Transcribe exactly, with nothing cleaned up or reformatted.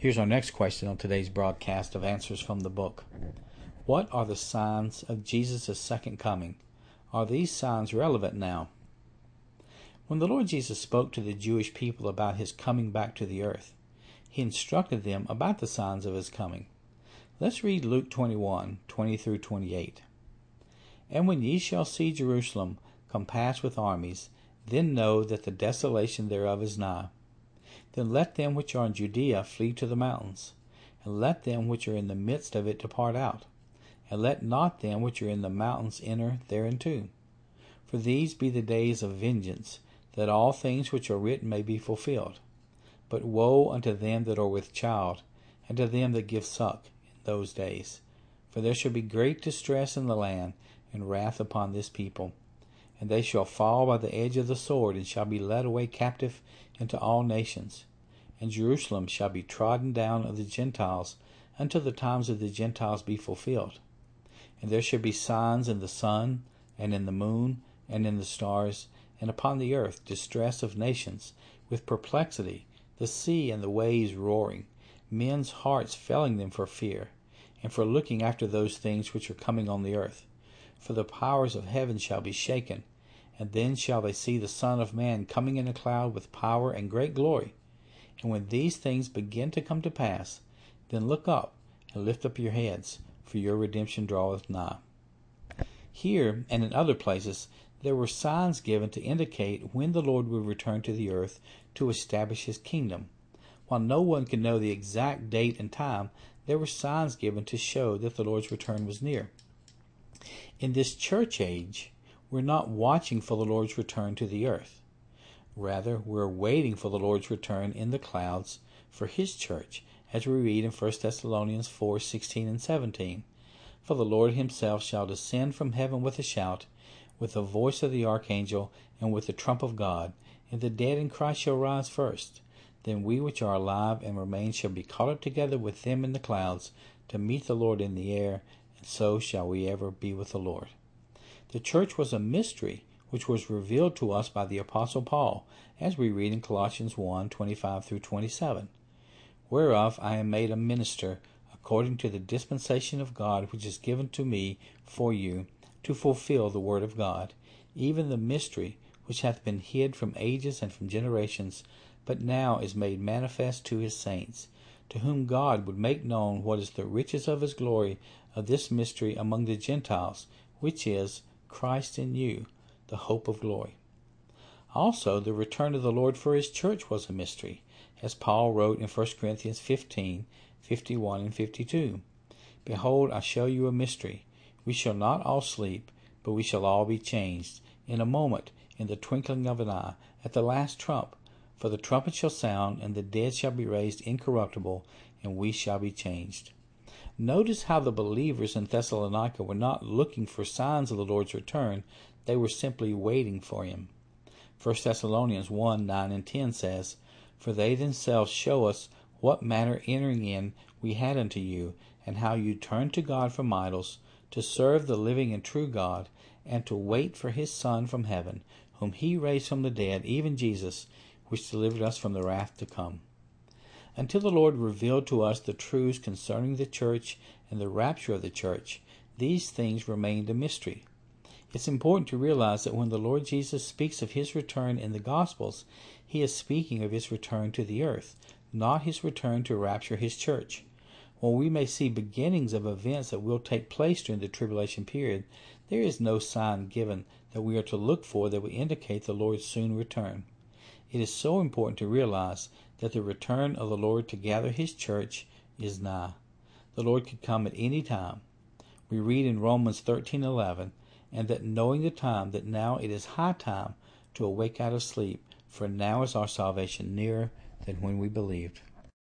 Here's our next question on today's broadcast of Answers from the Book. What are the signs of Jesus' second coming? Are these signs relevant now? When the Lord Jesus spoke to the Jewish people about his coming back to the earth, he instructed them about the signs of his coming. Let's read Luke twenty-one, twenty through twenty-eight. And when ye shall see Jerusalem compassed with armies, then know that the desolation thereof is nigh. Then let them which are in Judea flee to the mountains, and let them which are in the midst of it depart out, and let not them which are in the mountains enter thereinto. For these be the days of vengeance, that all things which are written may be fulfilled. But woe unto them that are with child, and to them that give suck in those days. For there shall be great distress in the land, and wrath upon this people. And they shall fall by the edge of the sword, and shall be led away captive into all nations. And Jerusalem shall be trodden down of the Gentiles, until the times of the Gentiles be fulfilled. And there shall be signs in the sun, and in the moon, and in the stars, and upon the earth distress of nations, with perplexity, the sea and the waves roaring, men's hearts failing them for fear, and for looking after those things which are coming on the earth. For the powers of heaven shall be shaken, and then shall they see the Son of Man coming in a cloud with power and great glory. And when these things begin to come to pass, then look up and lift up your heads, for your redemption draweth nigh. Here, and in other places, there were signs given to indicate when the Lord would return to the earth to establish his kingdom. While no one could know the exact date and time, there were signs given to show that the Lord's return was near. In this church age, we're not watching for the Lord's return to the earth. Rather, we're waiting for the Lord's return in the clouds for his church, as we read in First Thessalonians four, sixteen and seventeen. For the Lord himself shall descend from heaven with a shout, with the voice of the archangel, and with the trump of God, and the dead in Christ shall rise first. Then we which are alive and remain shall be caught up together with them in the clouds, to meet the Lord in the air, and so shall we ever be with the Lord. The church was a mystery which was revealed to us by the Apostle Paul, as we read in Colossians one, twenty-five through twenty-seven. Whereof I am made a minister, according to the dispensation of God which is given to me for you, to fulfill the word of God, even the mystery which hath been hid from ages and from generations, but now is made manifest to his saints, to whom God would make known what is the riches of his glory of this mystery among the Gentiles, which is Christ in you, the hope of glory. Also, the return of the Lord for his church was a mystery, as Paul wrote in First Corinthians fifteen, fifty-one and fifty-two. Behold, I show you a mystery. We shall not all sleep, but we shall all be changed, in a moment, in the twinkling of an eye, at the last trump. For the trumpet shall sound, and the dead shall be raised incorruptible, and we shall be changed. Notice how the believers in Thessalonica were not looking for signs of the Lord's return. They were simply waiting for him. First Thessalonians one, nine and ten says, For they themselves show us what manner entering in we had unto you, and how you turned to God from idols, to serve the living and true God, and to wait for his Son from heaven, whom he raised from the dead, even Jesus, which delivered us from the wrath to come. Until the Lord revealed to us the truths concerning the church and the rapture of the church, these things remained a mystery. It's important to realize that when the Lord Jesus speaks of his return in the Gospels, he is speaking of his return to the earth, not his return to rapture his church. While we may see beginnings of events that will take place during the tribulation period, there is no sign given that we are to look for that would indicate the Lord's soon return. It is so important to realize that the return of the Lord to gather his church is nigh. The Lord could come at any time. We read in Romans thirteen eleven, and that knowing the time, that now it is high time to awake out of sleep, for now is our salvation nearer than when we believed.